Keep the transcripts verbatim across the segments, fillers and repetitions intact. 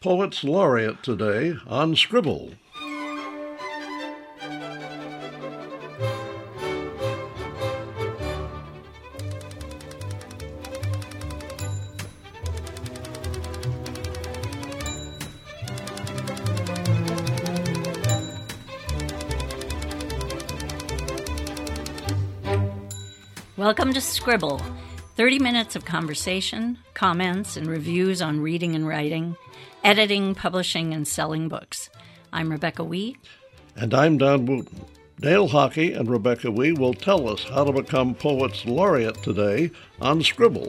Poets Laureate today on Scribble. Welcome to Scribble, thirty minutes of conversation, comments, and reviews on reading and writing, editing, publishing, and selling books. I'm Rebecca Wee. And I'm Don Wooten. Dale Hockey and Rebecca Wee will tell us how to become Poets Laureate today on Scribble.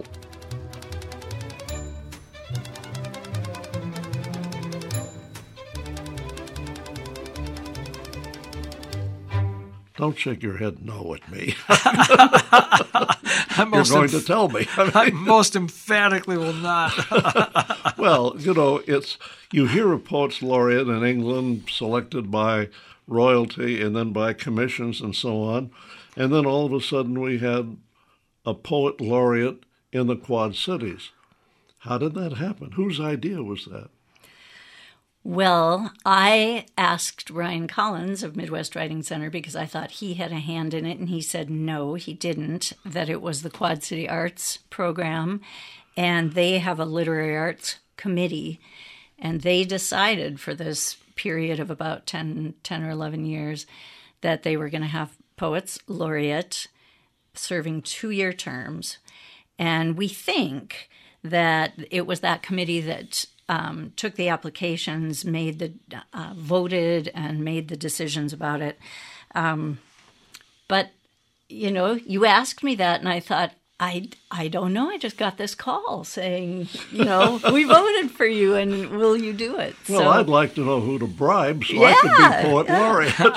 Don't shake your head no at me. You're going to tell me. I, mean, I most emphatically will not. Well, you know, it's you hear of Poets Laureate in England selected by royalty and then by commissions and so on. And then all of a sudden we had a Poet Laureate in the Quad Cities. How did that happen? Whose idea was that? Well, I asked Ryan Collins of Midwest Writing Center because I thought he had a hand in it, and he said no, he didn't, that it was the Quad City Arts program, and they have a literary arts committee, and they decided for this period of about ten, ten or eleven years that they were going to have Poets Laureate serving two-year terms, and we think that it was that committee that Um, took the applications, made the uh, voted, and made the decisions about it. Um, but you know, you asked me that, and I thought, I I don't know. I just got this call saying, you know, we voted for you, and will you do it? Well, so, I'd like to know who to bribe so yeah, I could be Poet yeah.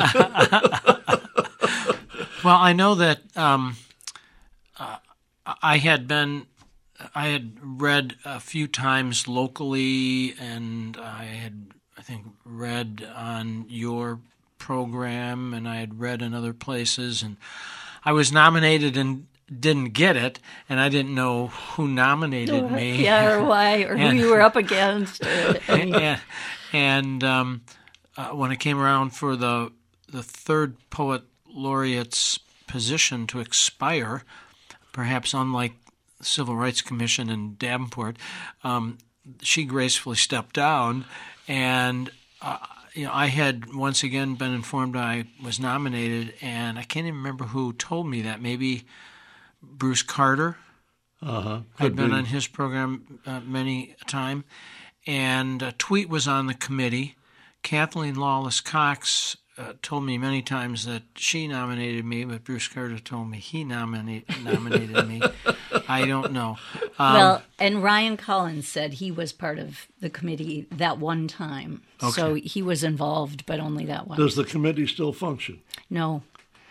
Laureate. Well, I know that um, uh, I had been. I had read a few times locally, and I had, I think, read on your program, and I had read in other places, and I was nominated and didn't get it, and I didn't know who nominated or, me. Yeah, or why, or and, who you were up against. Or and and um, uh, when it came around for the the third Poet Laureate's position to expire, perhaps unlike Civil Rights Commission in Davenport, um, she gracefully stepped down, and uh, you know, I had once again been informed I was nominated, and I can't even remember who told me that. Maybe Bruce Carter. Uh-huh. I'd been be. on his program uh, many a time, and uh, Tweet was on the committee. Kathleen Lawless Cox Uh, told me many times that she nominated me, but Bruce Carter told me he nominate, nominated me. I don't know. Um, well, and Ryan Collins said he was part of the committee that one time. Okay. So he was involved, but only that one. Does the committee still function? No.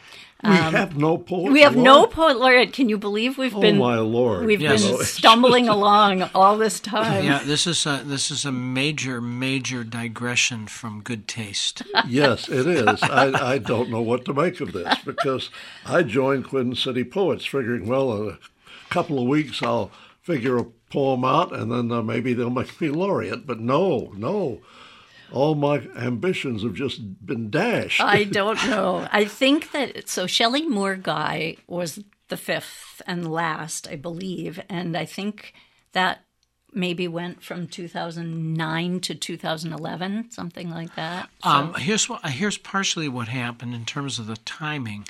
We um, have no poet. We have laureate? no poet laureate. Can you believe we've oh been? Oh my Lord! We've yes. been stumbling along all this time. Yeah, this is a this is a major major digression from good taste. Yes, it is. I, I don't know what to make of this because I joined Quinn City Poets, figuring, well, in a couple of weeks I'll figure a poem out, and then uh, maybe they'll make me laureate. But no, no. All my ambitions have just been dashed. I don't know. I think that, so Shelley Moore Guy was the fifth and last, I believe, and I think that maybe went from two thousand nine to two thousand eleven, something like that. So. Um, here's what here's partially what happened in terms of the timing.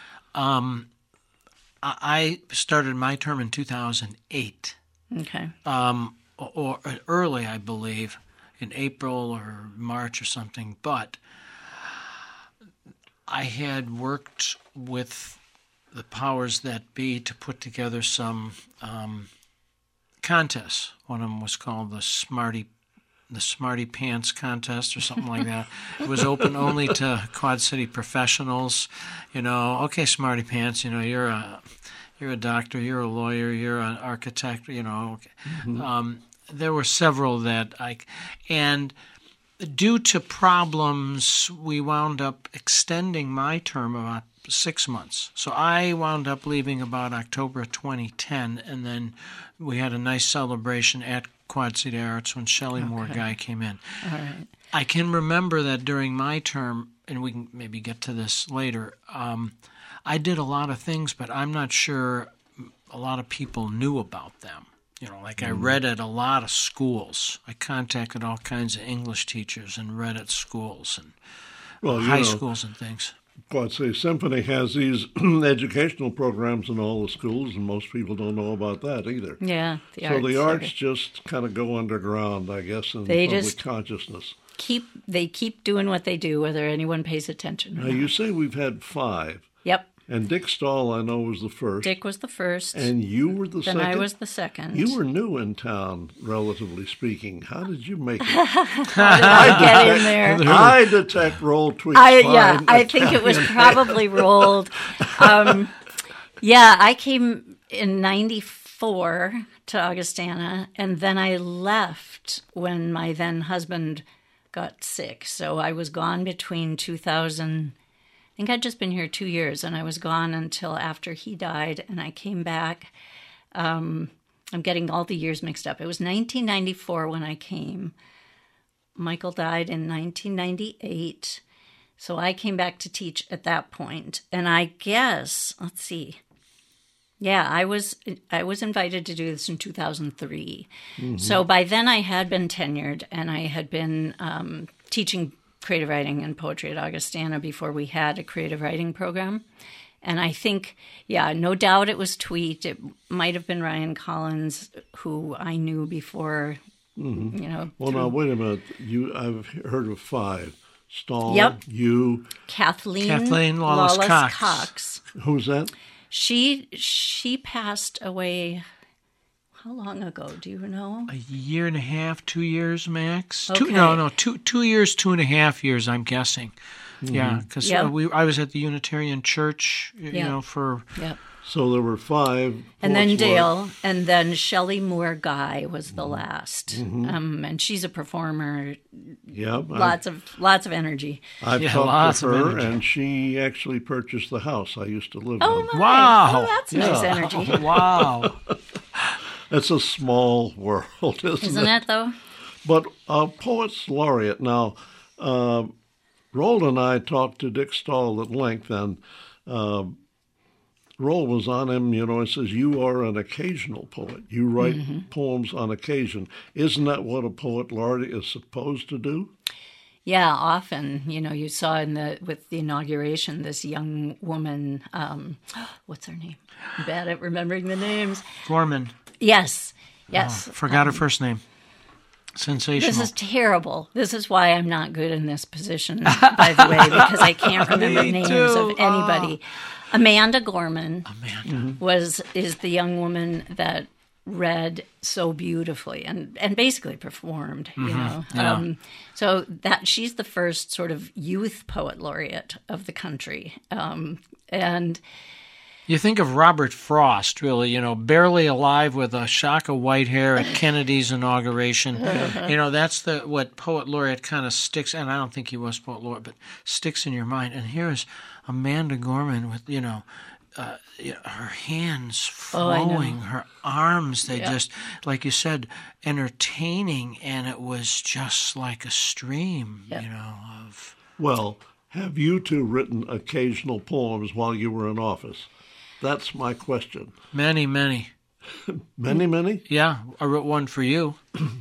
Um, I started my term in two thousand eight. Okay. Um, or, or early, I believe. In April or March or something, but I had worked with the powers that be to put together some um, contests. One of them was called the Smarty the Smarty Pants contest or something like that. It was open only to Quad City professionals. You know, okay, Smarty Pants, you know, you're a you're a doctor, you're a lawyer, you're an architect, you know. Okay. Mm-hmm. Um, there were several that I, and due to problems, we wound up extending my term about six months. So I wound up leaving about October twenty ten, and then we had a nice celebration at Quad City Arts when Shelley Moore Guy came in. All right. I can remember that during my term, and we can maybe get to this later, um, I did a lot of things, but I'm not sure a lot of people knew about them. You know, like I read at a lot of schools. I contacted all kinds of English teachers and read at schools and Well, you high know, schools and things. Quad City Symphony has these educational programs in all the schools, and most people don't know about that either. Yeah, the so arts. the arts are- just kind of go underground, I guess, in They public just- consciousness. keep they keep doing what they do, whether anyone pays attention. Or Now, not. you say we've had five, Yep. and Dick Stahl, I know, was the first, Dick was the first. and you were the then second. I was the second. You were new in town, relatively speaking. How did you make it? I get in there. I detect roll tweets. I yeah, I think it was probably rolled. Um, yeah, I came in ninety-four to Augustana, and then I left when my then husband got sick. So I was gone between two thousand. I think I'd just been here two years, and I was gone until after he died, and I came back. Um, I'm getting all the years mixed up. It was nineteen ninety-four when I came. Michael died in nineteen ninety-eight. So I came back to teach at that point. And I guess, let's see. Yeah, I was I was invited to do this in two thousand three. Mm-hmm. So by then I had been tenured, and I had been um, teaching creative writing and poetry at Augustana before we had a creative writing program. And I think, yeah, no doubt it was Tweet. It might have been Ryan Collins, who I knew before, mm-hmm. you know. Well, through... now, wait a minute. You, I've heard of five. Stahl, yep. you. Kathleen, Kathleen Lawless, Lawless Cox. Cox. Who's that? She she passed away, how long ago? Do you know? A year and a half, two years max. Okay. Two, no, no, two two years, two and a half years. I'm guessing. Mm-hmm. Yeah, because yep. uh, we I was at the Unitarian Church, you yep. know, for. Yep. So there were five. And then poets Dale, were... and then Shelley Moore Guy was the last. Mm-hmm. Um, and she's a performer. Yeah, lots I've, of lots of energy. I've yeah, talked to her, and she actually purchased the house I used to live oh, in. My. Wow, oh, that's yeah. nice energy. Oh, wow, it's a small world, isn't, isn't it? it? Though. But uh, Poets Laureate now. Uh, Roald and I talked to Dick Stahl at length, and uh, Roald was on him, you know, and says, you are an occasional poet. You write mm-hmm. poems on occasion. Isn't that what a poet laureate is supposed to do? Yeah, often. You know, you saw in the with the inauguration this young woman, um, what's her name? I'm bad at remembering the names. Gorman. Yes, yes. Oh, forgot um, her first name. Sensational. This is terrible. This is why I'm not good in this position, by the way, because I can't remember names too. of anybody. Oh. Amanda Gorman Amanda. was is the young woman that read so beautifully and, and basically performed, you mm-hmm. know. Yeah. Um, so that she's the first sort of youth poet laureate of the country. Um, and you think of Robert Frost, really, you know, barely alive with a shock of white hair at Kennedy's inauguration. You know, that's the what poet laureate kind of sticks, and I don't think he was poet laureate, but sticks in your mind. And here's Amanda Gorman with, you know, uh, her hands flowing, oh, her arms, they yeah. just, like you said, entertaining, and it was just like a stream, yeah. you know, of... Well, have you two written occasional poems while you were in office? That's my question. Many, many. many, many? Yeah, I wrote one for you.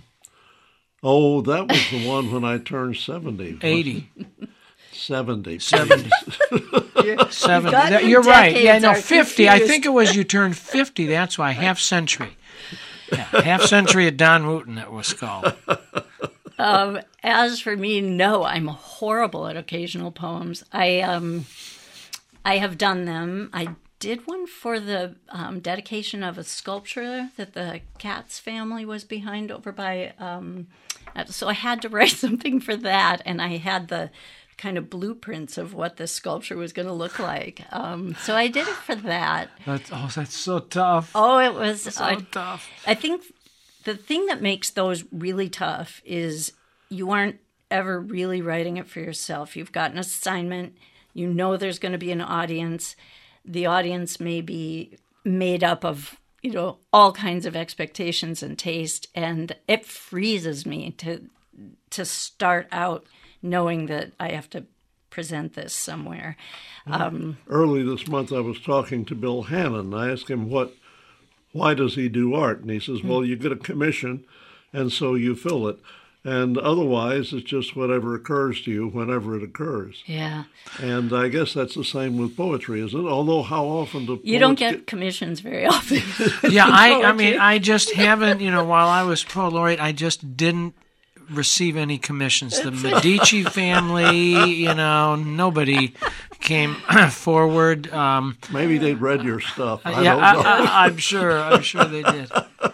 Oh, that was the one when I turned seventy. eighty. seventy. seventy. seventy. That, you're right. Yeah, no, fifty. Confused. I think it was you turned fifty. That's why. Half century. Yeah, half century at Don Wooten, it was called. Um, as for me, no, I'm horrible at occasional poems. I um, I have done them. I did one for the um, dedication of a sculpture that the Katz family was behind over by. Um, so I had to write something for that, and I had the kind of blueprints of what the sculpture was going to look like. Um, so I did it for that. That's, oh, that's so tough. Oh, it was so I, tough. I think the thing that makes those really tough is you aren't ever really writing it for yourself. You've got an assignment. You know there's going to be an audience. The audience may be made up of you know, all kinds of expectations and taste, and it freezes me to to start out knowing that I have to present this somewhere. Um, Early this month, I was talking to Bill Hannon. I asked him what, why does he do art? And he says, well, you get a commission, and so you fill it. And otherwise, it's just whatever occurs to you whenever it occurs. yeah. And I guess that's the same with poetry, isn't it? Although how often do You don't poets get commissions very often. Yeah, I, I Poetry. mean, I just haven't, you know, while I was poet laureate, I just didn't receive any commissions. The Medici family, you know, nobody came forward. Um, Maybe they'd read your stuff. I yeah, don't I, know. I, I'm sure. I'm sure they did.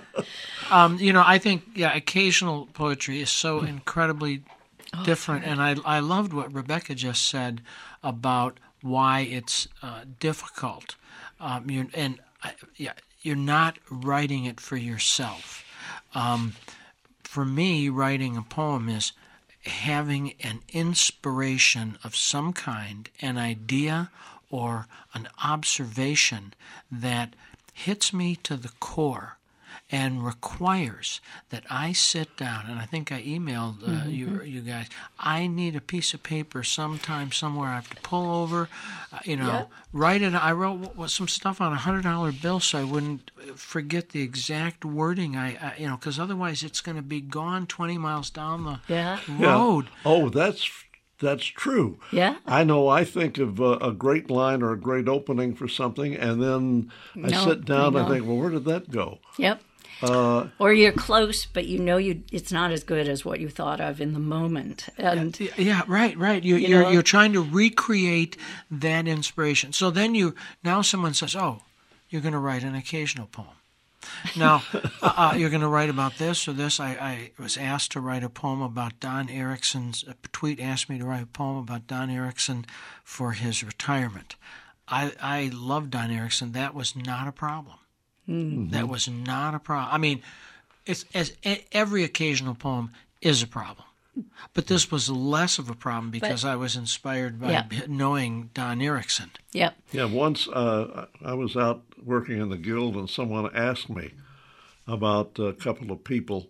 Um, you know, I think yeah, occasional poetry is so incredibly different, and I I loved what Rebecca just said about why it's uh, difficult. Um, you're, and I, yeah, you're not writing it for yourself. Um, for me, writing a poem is having an inspiration of some kind, an idea or an observation that hits me to the core and requires that I sit down, and I think I emailed uh, mm-hmm. you you guys, I need a piece of paper sometime, somewhere I have to pull over, uh, you know, yeah. write it. I wrote w- some stuff on a one hundred dollar bill so I wouldn't forget the exact wording, I, I you know, because otherwise it's going to be gone twenty miles down the yeah. road. Yeah. Oh, that's That's true. Yeah. I know I think of a, a great line or a great opening for something, and then I no, sit down I and think, well, where did that go? Yep. Uh, or you're close, but you know you it's not as good as what you thought of in the moment. And yeah, yeah right, right. You, you you're know, you're trying to recreate that inspiration. So then you now someone says, "Oh, you're going to write an occasional poem." Now uh, uh, you're going to write about this or this. I, I was asked to write a poem about Don Erickson's. A tweet asked me to write a poem about Don Erickson for his retirement. I I love Don Erickson. That was not a problem. Mm-hmm. That was not a problem. I mean, it's as every occasional poem is a problem, but this was less of a problem because but, I was inspired by yeah. knowing Don Erickson. Yep. Yeah. Once uh, I was out working in the Guild, and someone asked me about a couple of people,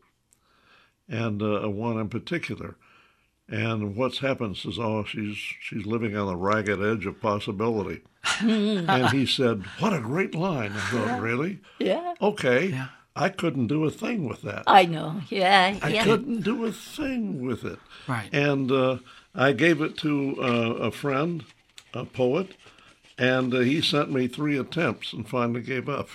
and uh, one in particular. And what's happened is, oh, she's she's living on the ragged edge of possibility. And he said, what a great line. I thought, yeah. really? Yeah. Okay. Yeah. I couldn't do a thing with that. I know. Yeah. I yeah. couldn't do a thing with it. Right. And uh, I gave it to uh, a friend, a poet, and uh, he sent me three attempts and finally gave up.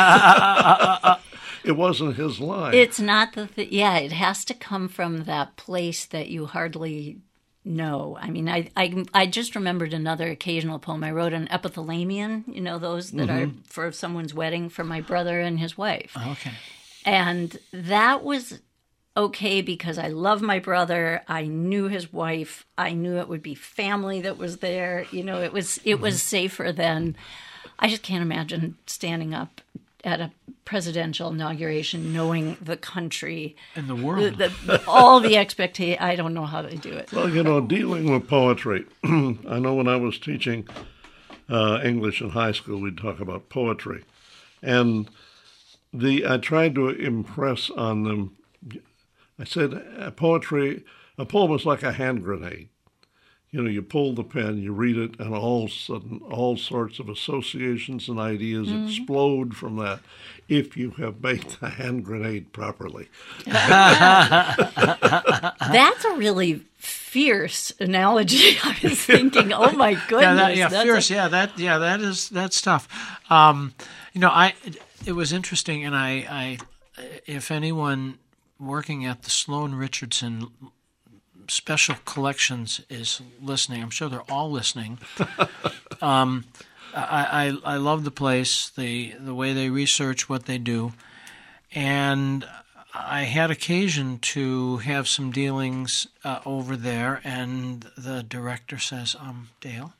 It wasn't his line. It's not the th- yeah. It has to come from that place that you hardly know. I mean, I I I just remembered another occasional poem. I wrote an epithalamion. You know those that mm-hmm. are for someone's wedding for my brother and his wife. Okay. And that was okay because I love my brother. I knew his wife. I knew it would be family that was there. You know, it was it mm-hmm. was safer than. I just can't imagine standing up at a presidential inauguration, knowing the country and the world, the, the, all the expectations. I don't know how to do it. Well, you know, dealing with poetry, I know when I was teaching uh, English in high school, we'd talk about poetry, and the I tried to impress on them. I said, poetry, a poem is like a hand grenade. You know, you pull the pen, you read it, and all of a sudden, all sorts of associations and ideas mm-hmm. explode from that if you have made the hand grenade properly. That's a really fierce analogy. I was thinking, oh my goodness. Yeah, that, yeah that's fierce. A... Yeah, that. Yeah, that is that's tough. Um, you know, I. It was interesting, and I. I if anyone working at the Sloan Richardson Special Collections is listening, I'm sure they're all listening. um, I, I I love the place, the the way they research what they do, and I had occasion to have some dealings uh, over there, and the director says, "Um, Dale,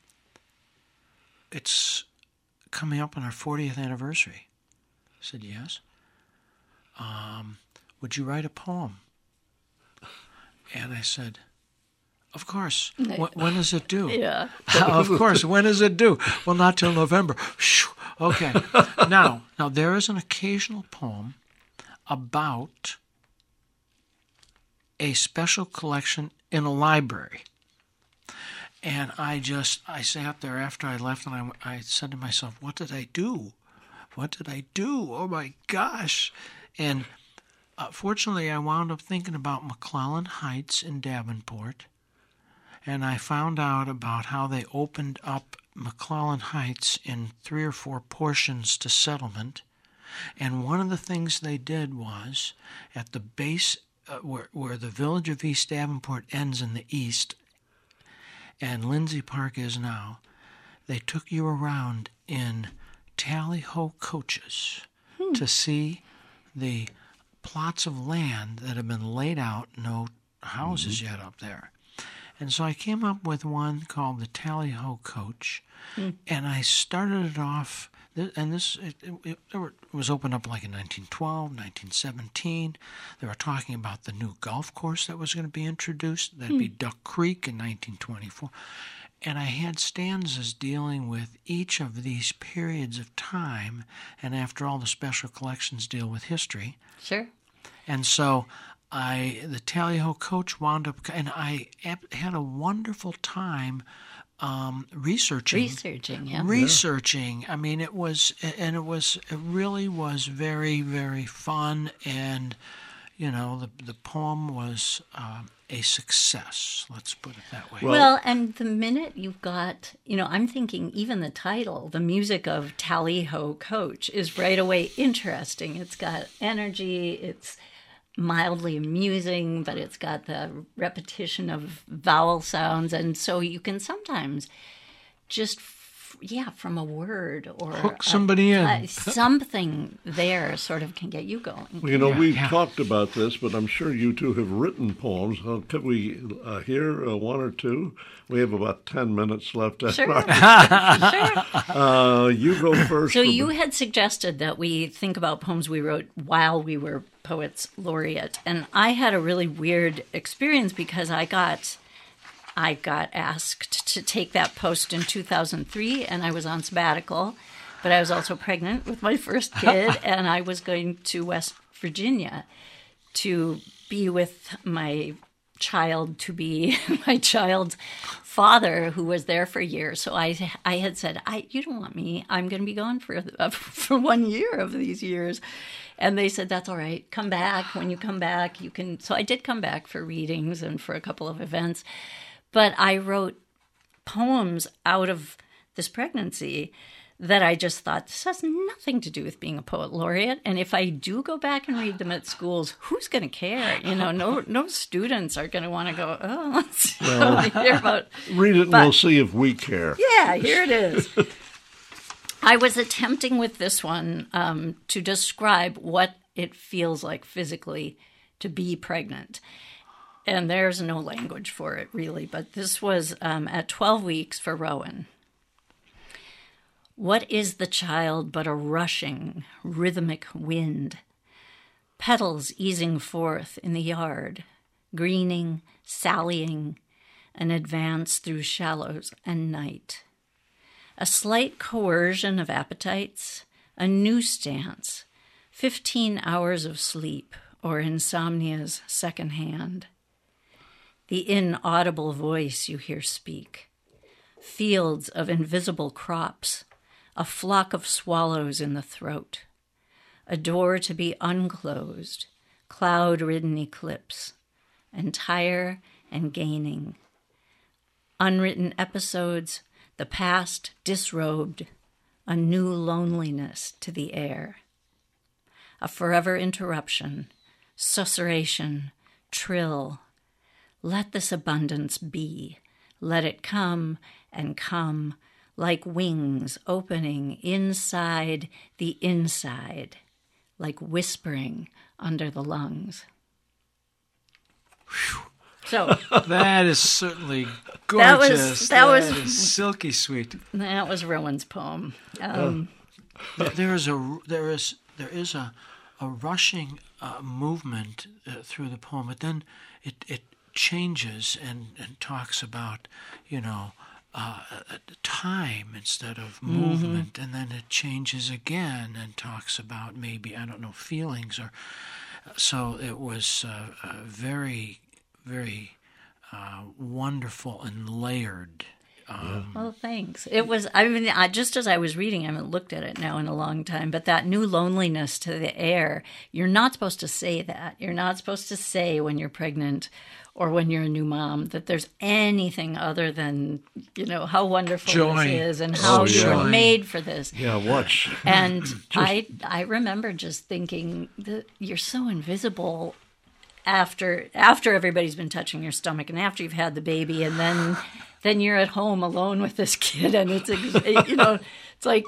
it's coming up on our fortieth anniversary." I said, "Yes." Um, would you write a poem? And I said, of course. When, when is it due? Yeah. Of course. When is it due? Well, not till November. Okay. now, now there is an occasional poem about a special collection in a library. And I just, I sat there after I left and I, I said to myself, what did I do? What did I do? Oh my gosh. And uh, fortunately, I wound up thinking about McClellan Heights in Davenport. And I found out about how they opened up McClellan Heights in three or four portions to settlement. And one of the things they did was, at the base uh, where, where the village of East Davenport ends in the east, and Lindsay Park is now, they took you around in tally-ho coaches hmm. to see the plots of land that have been laid out, no houses mm-hmm. yet up there. And so I came up with one called the Tally-Ho Coach, mm. and I started it off, and this it, it, it was opened up like in nineteen twelve, nineteen seventeen. They were talking about the new golf course that was going to be introduced. That'd mm. be Duck Creek in nineteen twenty-four. And I had stanzas dealing with each of these periods of time, and after all, the special collections deal with history. Sure. And so I, the Tally-Ho Coach wound up, and I had a wonderful time um, researching. Researching, yeah. Researching. Yeah. I mean, it was, and it was, it really was very, very fun, and, you know, the the poem was uh, a success, let's put it that way. Well, well, and the minute you've got, you know, I'm thinking even the title, the music of Tally-Ho Coach, is right away interesting. It's got energy, it's mildly amusing, but it's got the repetition of vowel sounds, and so you can sometimes just, f- yeah, from a word or hook somebody a, in. A, something there sort of can get you going. Well, you know, yeah, we've yeah. talked about this, but I'm sure you two have written poems. Uh, could we uh, hear uh, one or two? We have about ten minutes left. Sure. sure. Uh, you go first. So you the... had suggested that we think about poems we wrote while we were Poets Laureate, and I had a really weird experience because I got I got asked to take that post in two thousand three, and I was on sabbatical, but I was also pregnant with my first kid, and I was going to West Virginia to be with my child, to be my child's father, who was there for a year. So I I had said, I you don't want me. I'm going to be gone for uh, for one year of these years. And they said, that's all right. Come back. When you come back, you can. So I did come back for readings and for a couple of events. But I wrote poems out of this pregnancy that I just thought, this has nothing to do with being a poet laureate. And if I do go back and read them at schools, who's going to care? You know, no no students are going to want to go, oh, let's well, hear about. Read it and but, we'll see if we care. Yeah, here it is. I was attempting with this one um, to describe what it feels like physically to be pregnant. And there's no language for it, really. But this was um, at twelve weeks for Rowan. What is the child but a rushing, rhythmic wind? Petals easing forth in the yard, greening, sallying, an advance through shallows and night. A slight coercion of appetites, a new stance, fifteen hours of sleep, or insomnia's second hand. The inaudible voice you hear speak, fields of invisible crops, a flock of swallows in the throat, a door to be unclosed, cloud-ridden eclipse, entire and gaining, unwritten episodes, the past disrobed, a new loneliness to the air. A forever interruption, susurration, trill. Let this abundance be. Let it come and come like wings opening inside the inside, like whispering under the lungs. Whew. So that is certainly gorgeous. That was that, that was is silky sweet. That was Rowan's poem. Um, uh, there is a there is there is a a rushing uh, movement uh, through the poem, but then it it changes and, and talks about, you know, uh, time instead of movement, mm-hmm. and then it changes again and talks about maybe, I don't know, feelings. Or so it was uh, uh, very, very uh, wonderful and layered. Um, well, thanks. It was, I mean, I, just as I was reading, I haven't looked at it now in a long time, but that new loneliness to the air, you're not supposed to say that. You're not supposed to say when you're pregnant or when you're a new mom that there's anything other than, you know, how wonderful joy. This is and how oh, you yeah. were made for this. Yeah, watch. And I, I remember just thinking that you're so invisible after after everybody's been touching your stomach and after you've had the baby, and then then you're at home alone with this kid, and it's, you know, it's like,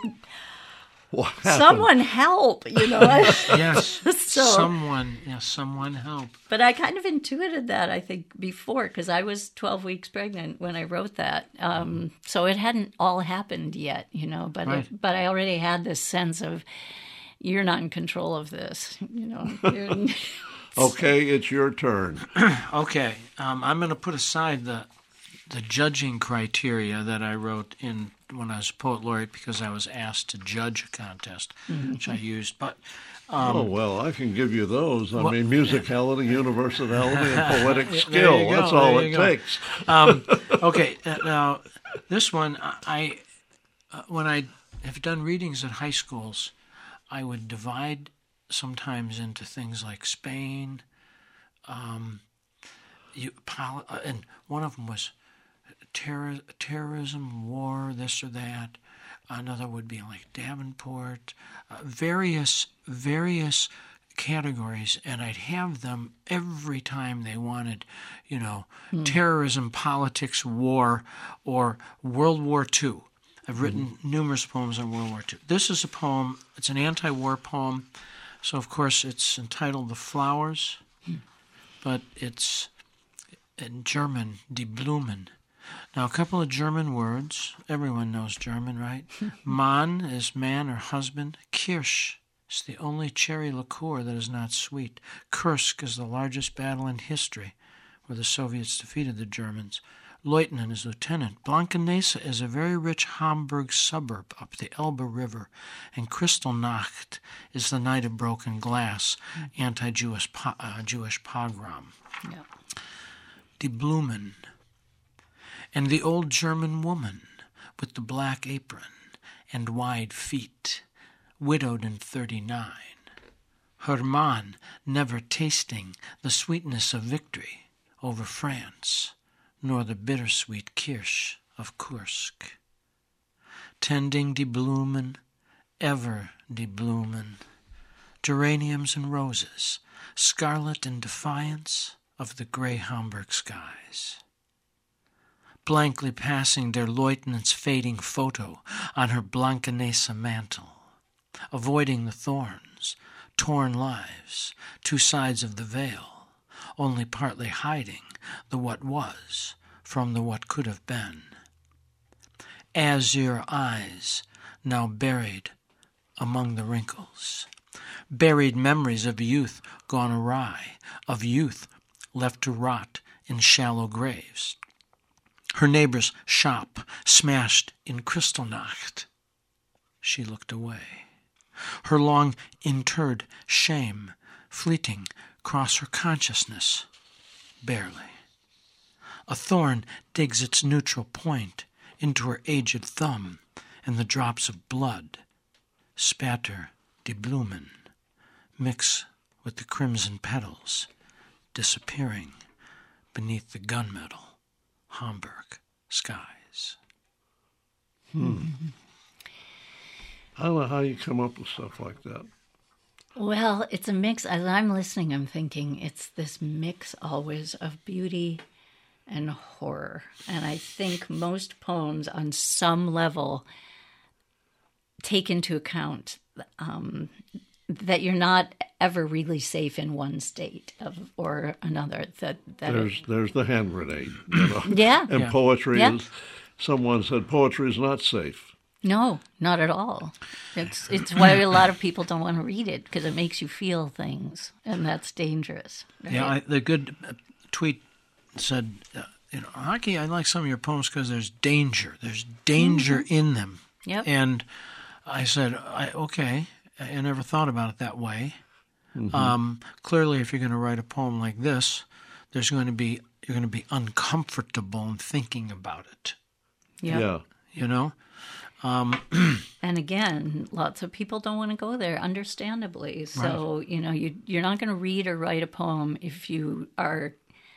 someone help, you know. Yes, so, someone, yes, someone help. But I kind of intuited that, I think, before, because I was twelve weeks pregnant when I wrote that. Um, so it hadn't all happened yet, you know, but right. it, but I already had this sense of, you're not in control of this, you know. You're, okay, it's your turn. Okay, um, I'm going to put aside the the judging criteria that I wrote in when I was poet laureate, because I was asked to judge a contest, mm-hmm. which I used. But um, oh well, I can give you those. I well, mean, musicality, universality, and poetic skill. That's all it go. takes. um, okay, uh, now this one, I uh, when I have done readings at high schools, I would divide sometimes into things like Spain, um, you, and one of them was terror, terrorism, war, this or that. Another would be like Davenport, uh, various various categories, and I'd have them every time they wanted, you know, hmm. terrorism, politics, war, or World War Two. I've written mm-hmm. numerous poems on World War Two. This is a poem. It's an anti-war poem. So, of course, it's entitled The Flowers, hmm. but it's in German, Die Blumen. Now, a couple of German words. Everyone knows German, right? Mann is man or husband. Kirsch is the only cherry liqueur that is not sweet. Kursk is the largest battle in history, where the Soviets defeated the Germans. Leutnant is lieutenant. Blankenese is a very rich Hamburg suburb up the Elbe River. And Kristallnacht is the night of broken glass, mm. anti-Jewish po- uh, Jewish pogrom. Yeah. Die Blumen. And the old German woman with the black apron and wide feet, widowed in thirty-nine. Her man never tasting the sweetness of victory over France, nor the bittersweet Kirsch of Kursk. Tending die Blumen, ever die Blumen, geraniums and roses, scarlet in defiance of the gray Hamburg skies. Blankly passing der Leutnant's fading photo on her Blankenese mantle, avoiding the thorns, torn lives, two sides of the veil, only partly hiding the what was from the what could have been. Azure eyes now buried among the wrinkles, buried memories of youth gone awry, of youth left to rot in shallow graves. Her neighbor's shop smashed in Kristallnacht. She looked away. Her long interred shame fleeting across her consciousness, barely. A thorn digs its neutral point into her aged thumb, and the drops of blood spatter die Blumen, mix with the crimson petals, disappearing beneath the gunmetal Hamburg skies. Hmm. I don't know how you come up with stuff like that. Well, it's a mix. As I'm listening, I'm thinking it's this mix always of beauty and horror. And I think most poems on some level take into account um, that you're not ever really safe in one state of or another. That, that there's it, there's the hand grenade. You know? Yeah. And yeah. poetry yeah. is, someone said poetry is not safe. No, not at all. It's it's why a lot of people don't want to read it, because it makes you feel things, and that's dangerous. Right? Yeah, I, the good tweet said, uh, you know, Hockey, I like some of your poems because there's danger. There's danger mm-hmm. in them. Yep. And I said, I, okay, I never thought about it that way. Mm-hmm. Um, clearly, if you're going to write a poem like this, there's going to be you're going to be uncomfortable in thinking about it. Yep. Yeah. You know? Um, and again, lots of people don't want to go there, understandably. So, right. you know, you, you're not going to read or write a poem if you are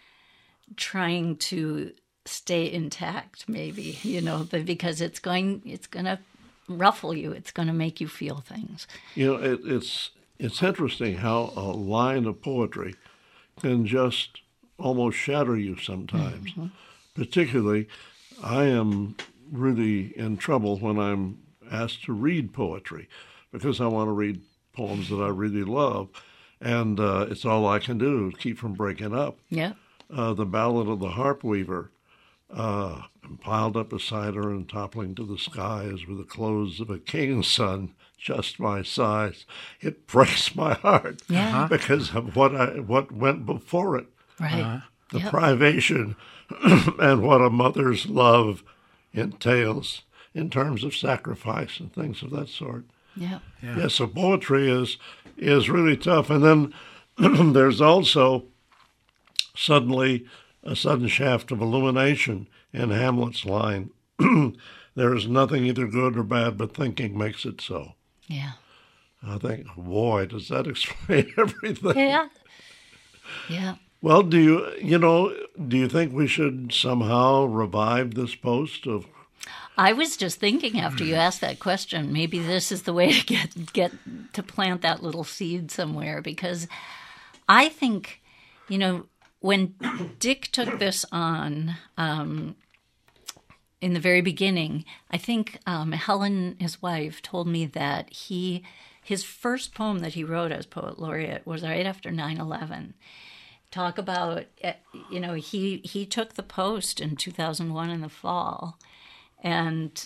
trying to stay intact, maybe, you know, because it's going it's going to ruffle you. It's going to make you feel things. You know, it, it's it's interesting how a line of poetry can just almost shatter you sometimes. Mm-hmm. Particularly, I am really in trouble when I'm asked to read poetry because I want to read poems that I really love, and uh, it's all I can do to keep from breaking up. Yeah. Uh, the Ballad of the Harp Weaver, uh, piled up beside her and toppling to the skies with the clothes of a king's son, just my size. It breaks my heart yeah. because of what I what went before it. Right. Uh-huh. The yep. privation and what a mother's love entails in terms of sacrifice and things of that sort. Yeah. Yeah. Yes, so poetry is is really tough. And then there's also suddenly a sudden shaft of illumination in Hamlet's line. There is nothing either good or bad, but thinking makes it so. Yeah. I think, boy, does that explain everything. Yeah. Yeah. Well, do you, you know, do you think we should somehow revive this post of? I was just thinking after you asked that question, maybe this is the way to get get to plant that little seed somewhere, because I think, you know, when Dick took this on um, in the very beginning, I think um, Helen, his wife, told me that he his first poem that he wrote as poet laureate was right after nine eleven. Talk about, you know, he, he took the post in two thousand one in the fall and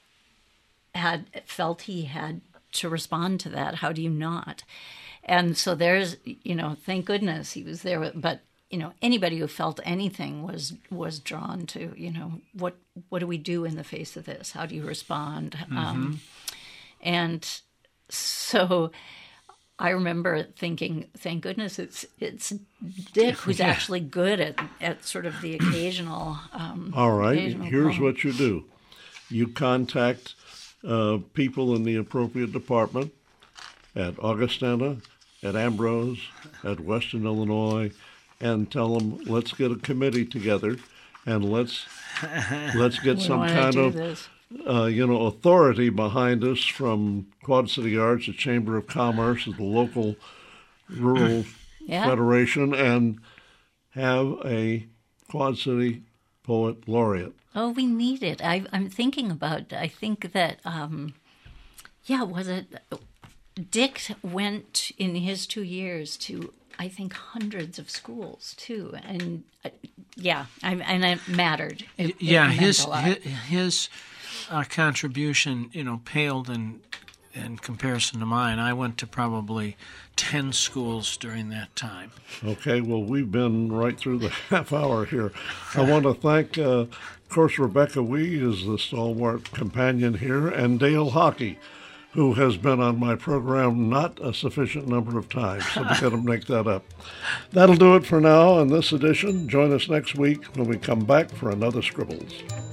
had felt he had to respond to that. How do you not? And so there's, you know, thank goodness he was there. But, you know, anybody who felt anything was was drawn to, you know, what what do we do in the face of this? How do you respond? Mm-hmm. Um, and so I remember thinking, thank goodness it's it's Dick who's yeah. actually good at, at sort of the occasional. Um, All right, occasional here's poem. what you do. You contact uh, people in the appropriate department at Augustana, at Ambrose, at Western Illinois, and tell them, let's get a committee together and let's let's get we some kind of this. Uh, you know, authority behind us from Quad City Arts, the Chamber of Commerce, the local rural yeah. federation, and have a Quad City Poet Laureate. Oh, we need it. I, I'm thinking about, I think that, um, yeah, was it, Dick went in his two years to, I think, hundreds of schools, too. And, uh, yeah, I, and it mattered. It, yeah, it his, a lot. his, his uh, contribution, you know, paled in, in comparison to mine. I went to probably ten schools during that time. Okay, well, we've been right through the half hour here. I want to thank, uh, of course, Rebecca Wee is the stalwart companion here, and Dale Hockey, who has been on my program not a sufficient number of times, so we've got to make that up. That'll do it for now on this edition. Join us next week when we come back for another Scribbles.